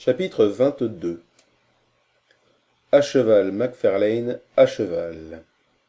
Chapitre 22. À cheval, Macfarlane, à cheval.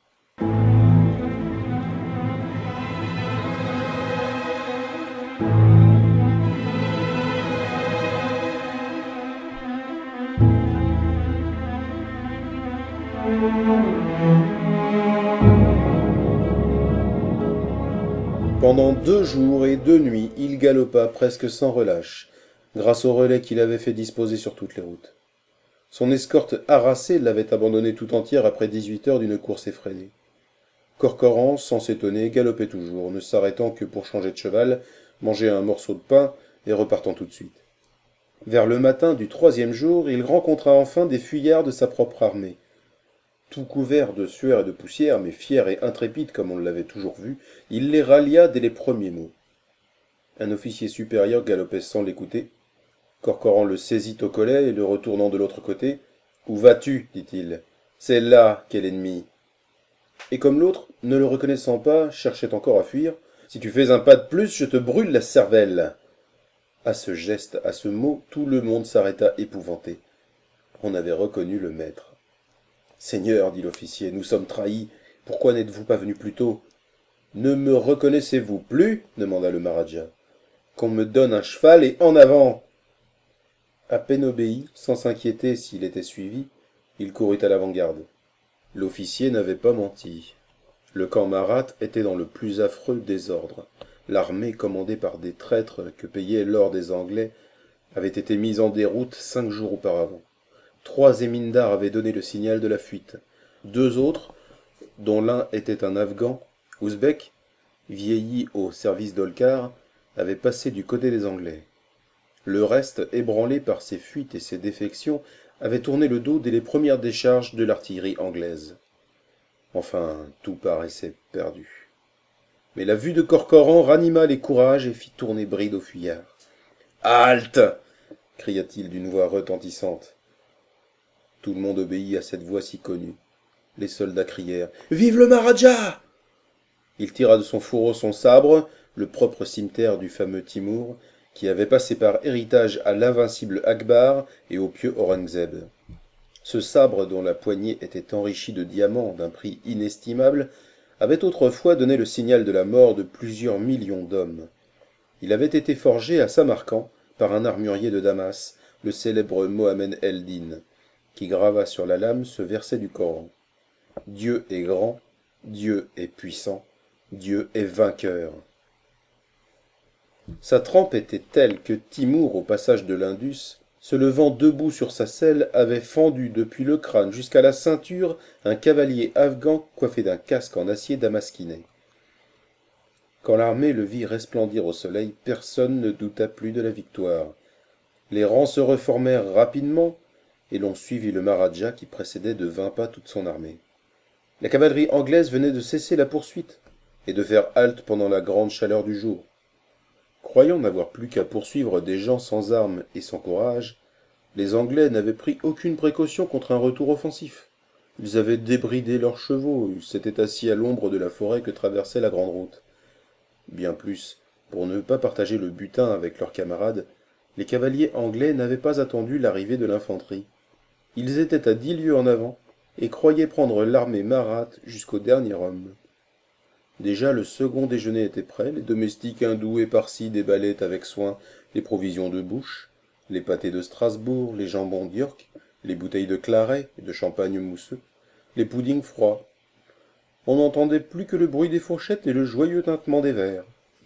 Pendant 2 jours et 2 nuits, il galopa presque sans relâche, grâce aux relais qu'il avait fait disposer sur toutes les routes. Son escorte harassée l'avait abandonné tout entière après 18 heures d'une course effrénée. Corcoran, sans s'étonner, galopait toujours, ne s'arrêtant que pour changer de cheval, manger un morceau de pain et repartant tout de suite. Vers le matin du 3e jour, il rencontra enfin des fuyards de sa propre armée. Tout couvert de sueur et de poussière, mais fier et intrépide comme on l'avait toujours vu, il les rallia dès les premiers mots. Un officier supérieur galopait sans l'écouter. Corcoran le saisit au collet et le retournant de l'autre côté. « Où vas-tu » dit-il. « C'est là qu'est l'ennemi. » Et comme l'autre, ne le reconnaissant pas, cherchait encore à fuir, « Si tu fais un pas de plus, je te brûle la cervelle !» À ce geste, à ce mot, tout le monde s'arrêta épouvanté. On avait reconnu le maître. « Seigneur, dit l'officier, nous sommes trahis. Pourquoi n'êtes-vous pas venu plus tôt ?»« Ne me reconnaissez-vous plus ?» demanda le Maharaja. « Qu'on me donne un cheval et en avant !» À peine obéi, sans s'inquiéter s'il était suivi, il courut à l'avant-garde. L'officier n'avait pas menti. Le camp marathe était dans le plus affreux désordre. L'armée, commandée par des traîtres que payait l'or des Anglais, avait été mise en déroute 5 jours auparavant. 3 zemindars avaient donné le signal de la fuite. 2 autres, dont l'un était un Afghan, ouzbek, vieilli au service d'Holkar, avaient passé du côté des Anglais. Le reste, ébranlé par ses fuites et ses défections, avait tourné le dos dès les premières décharges de l'artillerie anglaise. Enfin, tout paraissait perdu. Mais la vue de Corcoran ranima les courages et fit tourner bride aux fuyards. « Halte !» cria-t-il d'une voix retentissante. Tout le monde obéit à cette voix si connue. Les soldats crièrent « Vive le Maharaja !» Il tira de son fourreau son sabre, le propre cimeterre du fameux Timour, qui avait passé par héritage à l'invincible Akbar et au pieux Aurangzeb. Ce sabre, dont la poignée était enrichie de diamants d'un prix inestimable, avait autrefois donné le signal de la mort de plusieurs millions d'hommes. Il avait été forgé à Samarcand par un armurier de Damas, le célèbre Mohammed el-Din, qui grava sur la lame ce verset du Coran. « Dieu est grand, Dieu est puissant, Dieu est vainqueur. » Sa trempe était telle que Timour, au passage de l'Indus, se levant debout sur sa selle, avait fendu depuis le crâne jusqu'à la ceinture un cavalier afghan coiffé d'un casque en acier damasquiné. Quand l'armée le vit resplendir au soleil, personne ne douta plus de la victoire. Les rangs se reformèrent rapidement, et l'on suivit le Maharaja qui précédait de 20 pas toute son armée. La cavalerie anglaise venait de cesser la poursuite, et de faire halte pendant la grande chaleur du jour. Croyant n'avoir plus qu'à poursuivre des gens sans armes et sans courage, les Anglais n'avaient pris aucune précaution contre un retour offensif. Ils avaient débridé leurs chevaux, ils s'étaient assis à l'ombre de la forêt que traversait la grande route. Bien plus, pour ne pas partager le butin avec leurs camarades, les cavaliers anglais n'avaient pas attendu l'arrivée de l'infanterie. Ils étaient à 10 lieues en avant et croyaient prendre l'armée marathe jusqu'au dernier homme. Déjà le second déjeuner était prêt, les domestiques hindous et parsis déballaient avec soin les provisions de bouche, les pâtés de Strasbourg, les jambons d'York, les bouteilles de claret et de champagne mousseux, les puddings froids. On n'entendait plus que le bruit des fourchettes et le joyeux tintement des verres.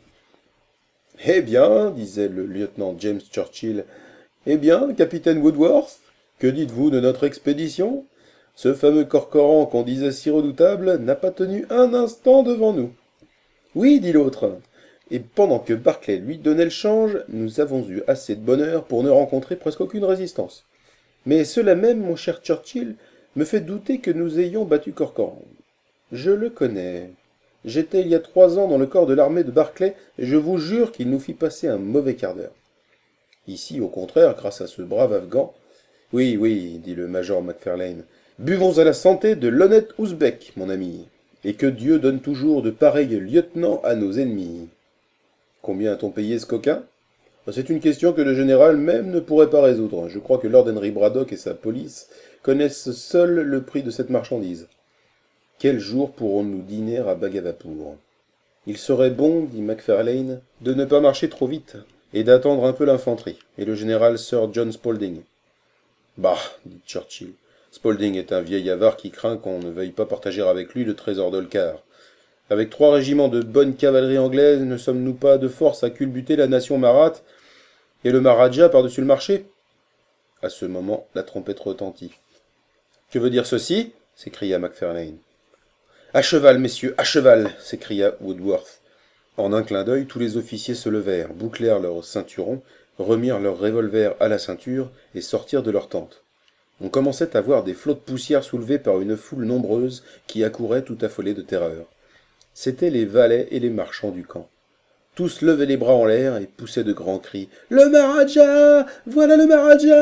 « Eh bien, disait le lieutenant James Churchill, « eh bien, capitaine Woodworth, que dites-vous de notre expédition ? Ce fameux Corcoran qu'on disait si redoutable n'a pas tenu un instant devant nous. »« Oui, dit l'autre, et pendant que Barclay lui donnait le change, nous avons eu assez de bonheur pour ne rencontrer presque aucune résistance. Mais cela même, mon cher Churchill, me fait douter que nous ayons battu Corcoran. Je le connais. J'étais il y a 3 ans dans le corps de l'armée de Barclay, et je vous jure qu'il nous fit passer un mauvais quart d'heure. Ici, au contraire, grâce à ce brave Afghan... »« Oui, oui, dit le major Macfarlane. Buvons à la santé de l'honnête Ouzbek, mon ami, et que Dieu donne toujours de pareils lieutenants à nos ennemis. Combien a-t-on payé ce coquin ? C'est une question que le général même ne pourrait pas résoudre. Je crois que Lord Henry Braddock et sa police connaissent seuls le prix de cette marchandise. Quel jour pourrons-nous dîner à Bhagavapur? Il serait bon, dit Macfarlane, de ne pas marcher trop vite, et d'attendre un peu l'infanterie, et le général Sir John Spalding. Bah, dit Churchill, Spalding est un vieil avare qui craint qu'on ne veuille pas partager avec lui le trésor d'Holkar. Avec 3 régiments de bonne cavalerie anglaise, ne sommes-nous pas de force à culbuter la nation marathe et le Maharaja par-dessus le marché? À ce moment, la trompette retentit. Que veut dire ceci? S'écria Macfarlane. À cheval, messieurs, à cheval, s'écria Woodworth. En un clin d'œil, tous les officiers se levèrent, bouclèrent leurs ceinturons, remirent leurs revolvers à la ceinture et sortirent de leurs tentes. On commençait à voir des flots de poussière soulevés par une foule nombreuse qui accourait tout affolée de terreur. C'étaient les valets et les marchands du camp. Tous levaient les bras en l'air et poussaient de grands cris. « Le Maharaja! Voilà le Maharaja !»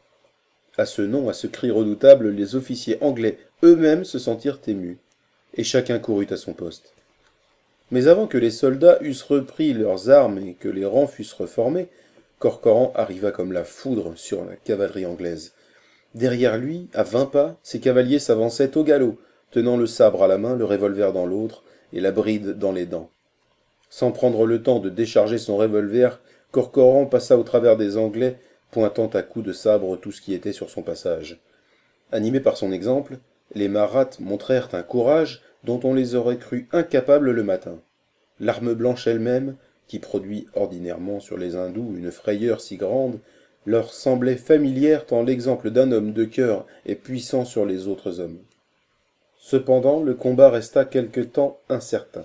À ce nom, à ce cri redoutable, les officiers anglais eux-mêmes se sentirent émus, et chacun courut à son poste. Mais avant que les soldats eussent repris leurs armes et que les rangs fussent reformés, Corcoran arriva comme la foudre sur la cavalerie anglaise. Derrière lui, à 20 pas, ses cavaliers s'avançaient au galop, tenant le sabre à la main, le revolver dans l'autre, et la bride dans les dents. Sans prendre le temps de décharger son revolver, Corcoran passa au travers des Anglais, pointant à coups de sabre tout ce qui était sur son passage. Animés par son exemple, les Mahrattes montrèrent un courage dont on les aurait crus incapables le matin. L'arme blanche elle-même, qui produit ordinairement sur les hindous une frayeur si grande, leur semblait familière tant l'exemple d'un homme de cœur est puissant sur les autres hommes. Cependant, le combat resta quelque temps incertain.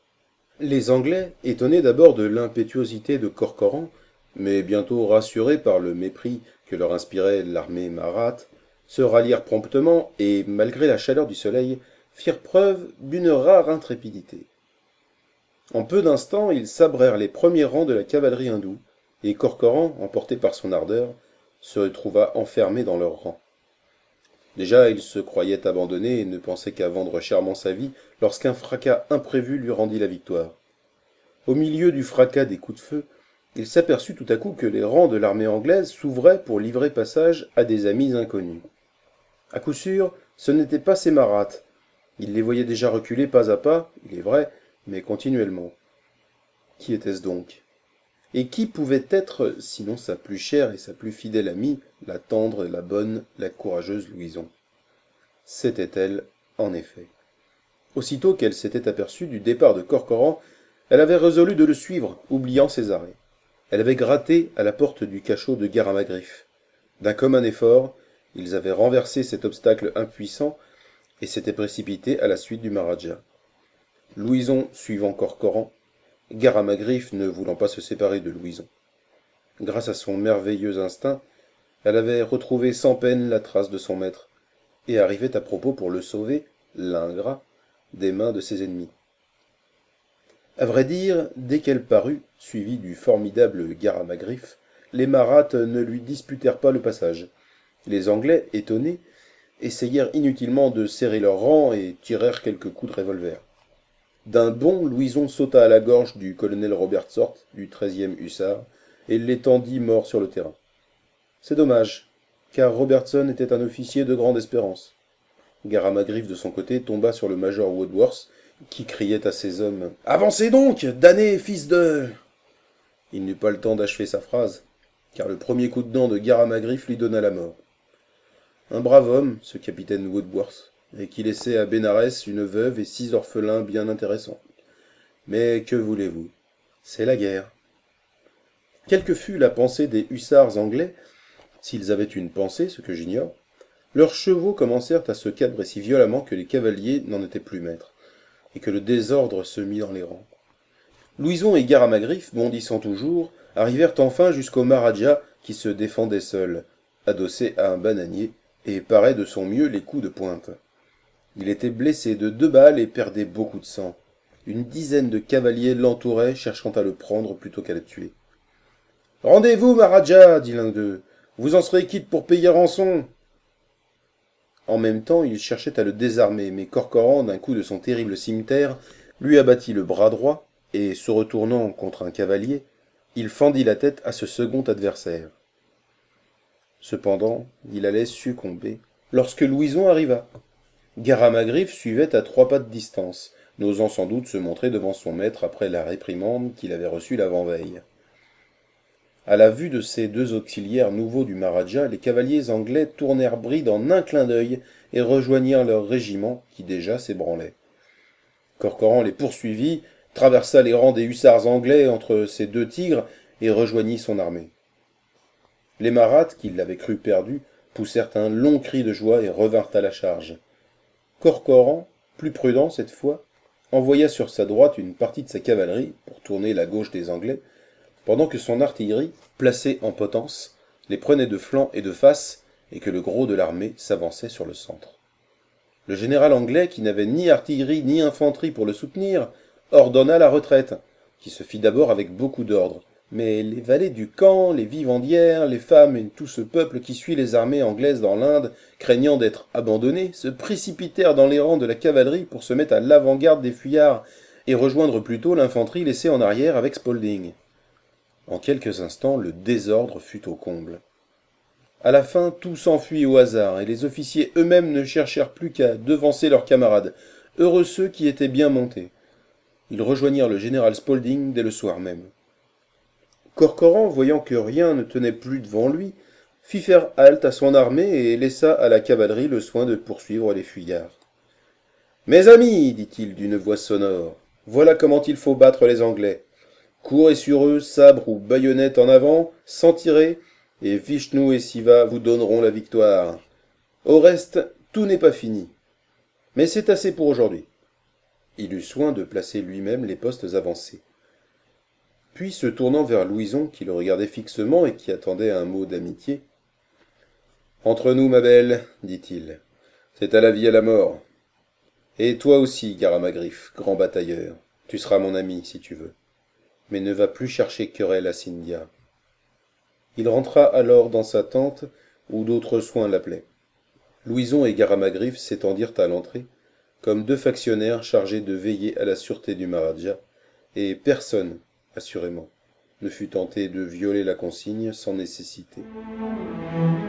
Les Anglais, étonnés d'abord de l'impétuosité de Corcoran, mais bientôt rassurés par le mépris que leur inspirait l'armée mahratte, se rallièrent promptement et, malgré la chaleur du soleil, firent preuve d'une rare intrépidité. En peu d'instants, ils sabrèrent les premiers rangs de la cavalerie hindoue, et Corcoran, emporté par son ardeur, se trouva enfermé dans leurs rangs. Déjà, il se croyait abandonné et ne pensait qu'à vendre chèrement sa vie lorsqu'un fracas imprévu lui rendit la victoire. Au milieu du fracas des coups de feu, il s'aperçut tout à coup que les rangs de l'armée anglaise s'ouvraient pour livrer passage à des amis inconnus. À coup sûr, ce n'étaient pas ses Mahrattes. Il les voyait déjà reculer pas à pas, il est vrai, mais continuellement. Qui était-ce donc? Et qui pouvait être, sinon sa plus chère et sa plus fidèle amie, la tendre, la bonne, la courageuse Louison? C'était elle, en effet. Aussitôt qu'elle s'était aperçue du départ de Corcoran, elle avait résolu de le suivre, oubliant ses arrêts. Elle avait gratté à la porte du cachot de Garamagrif. D'un commun effort, ils avaient renversé cet obstacle impuissant et s'étaient précipités à la suite du Maharaja. Louison suivant Corcoran, Garamagrif ne voulant pas se séparer de Louison. Grâce à son merveilleux instinct, elle avait retrouvé sans peine la trace de son maître, et arrivait à propos pour le sauver, l'ingrat, des mains de ses ennemis. À vrai dire, dès qu'elle parut, suivie du formidable Garamagrif, les Mahrattes ne lui disputèrent pas le passage. Les Anglais, étonnés, essayèrent inutilement de serrer leurs rangs et tirèrent quelques coups de revolver. D'un bond, Louison sauta à la gorge du colonel Robertsort, du 13e hussards, et l'étendit mort sur le terrain. C'est dommage, car Robertson était un officier de grande espérance. Garamagrif, de son côté, tomba sur le major Woodworth, qui criait à ses hommes « Avancez donc, damnés, fils de... » Il n'eut pas le temps d'achever sa phrase, car le premier coup de dent de Garamagrif lui donna la mort. Un brave homme, ce capitaine Woodworth, et qui laissait à Bénarès une veuve et 6 orphelins bien intéressants. Mais que voulez-vous? C'est la guerre. Quelle que fût la pensée des hussards anglais, s'ils avaient une pensée, ce que j'ignore, leurs chevaux commencèrent à se cabrer si violemment que les cavaliers n'en étaient plus maîtres, et que le désordre se mit dans les rangs. Louison et Garamagrif, bondissant toujours, arrivèrent enfin jusqu'au Maharaja qui se défendait seul, adossé à un bananier, et parait de son mieux les coups de pointe. Il était blessé de 2 balles et perdait beaucoup de sang. Une dizaine de cavaliers l'entouraient, cherchant à le prendre plutôt qu'à le tuer. « Rendez-vous, Maharaja !» dit l'un d'eux. « Vous en serez quitte pour payer rançon !» En même temps, il cherchait à le désarmer, mais Corcoran, d'un coup de son terrible cimeterre, lui abattit le bras droit, et, se retournant contre un cavalier, Il fendit la tête à ce second adversaire. Cependant, il allait succomber lorsque Louison arriva. Garamagriffe suivait à 3 pas de distance, n'osant sans doute se montrer devant son maître après la réprimande qu'il avait reçue l'avant-veille. À la vue de ces 2 auxiliaires nouveaux du Maharaja, les cavaliers anglais tournèrent bride en un clin d'œil et rejoignirent leur régiment, qui déjà s'ébranlait. Corcoran les poursuivit, traversa les rangs des hussards anglais entre ces 2 tigres et rejoignit son armée. Les Mahrattes, qui l'avaient cru perdu, poussèrent un long cri de joie et revinrent à la charge. Corcoran, plus prudent cette fois, envoya sur sa droite une partie de sa cavalerie pour tourner la gauche des Anglais, pendant que son artillerie, placée en potence, les prenait de flanc et de face, et que le gros de l'armée s'avançait sur le centre. Le général anglais, qui n'avait ni artillerie ni infanterie pour le soutenir, ordonna la retraite, qui se fit d'abord avec beaucoup d'ordre. Mais les valets du camp, les vivandières, les femmes et tout ce peuple qui suit les armées anglaises dans l'Inde, craignant d'être abandonnés, se précipitèrent dans les rangs de la cavalerie pour se mettre à l'avant-garde des fuyards et rejoindre plutôt l'infanterie laissée en arrière avec Spalding. En quelques instants, le désordre fut au comble. À la fin, tout s'enfuit au hasard, et les officiers eux-mêmes ne cherchèrent plus qu'à devancer leurs camarades, heureux ceux qui étaient bien montés. Ils rejoignirent le général Spalding dès le soir même. Corcoran, voyant que rien ne tenait plus devant lui, fit faire halte à son armée et laissa à la cavalerie le soin de poursuivre les fuyards. « Mes amis, dit-il d'une voix sonore, voilà comment il faut battre les Anglais. Courez sur eux, sabre ou baïonnette en avant, sans tirer, et Vishnu et Siva vous donneront la victoire. Au reste, tout n'est pas fini. Mais c'est assez pour aujourd'hui. » Il eut soin de placer lui-même les postes avancés. Puis, se tournant vers Louison, qui le regardait fixement et qui attendait un mot d'amitié, « Entre nous, ma belle, dit-il, c'est à la vie et à la mort. Et toi aussi, Garamagriffe, grand batailleur, tu seras mon ami, si tu veux. Mais ne va plus chercher querelle à Scindia. » Il rentra alors dans sa tente, où d'autres soins l'appelaient. Louison et Garamagriffe s'étendirent à l'entrée, comme 2 factionnaires chargés de veiller à la sûreté du Maharaja, et personne, assurément, ne fut tenté de violer la consigne sans nécessité.